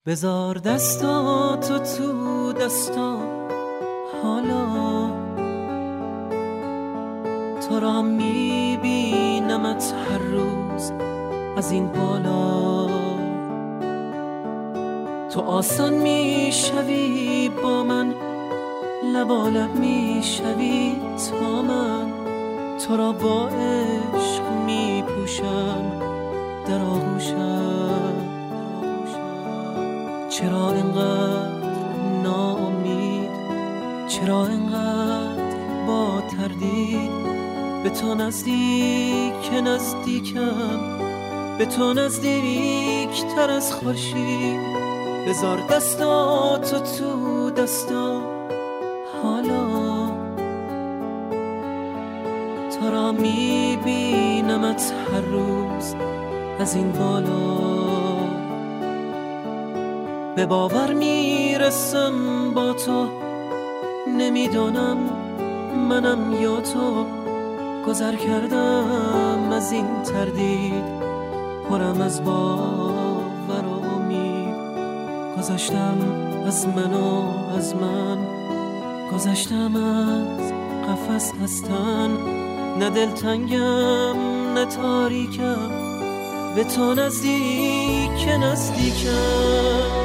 بذار دستاتو تو دستام، حالا تو را میبینمت هر روز از این بالا. تو آسان میشوی با من، لبالب میشوی تا من تو را با عشق میپوشم در آغوشم. چرا اینقدر ناامید، چرا اینقدر با تردید؟ به تو نزدیک نزدیکم، به تو نزدیک تر از خورشید. بذار دستاتو تو دستام، حالا تو را میبینمت هر روز از این بالا. به باور میرسم با تو، نمیدانم منم یا تو. گذر کردم از این تردید، پرم از باور و امید. گذشتم از من و از من، گذشتم از قفس هستن. نه دلتنگم نه تاریکم، به تو نزدیک نزدیکم.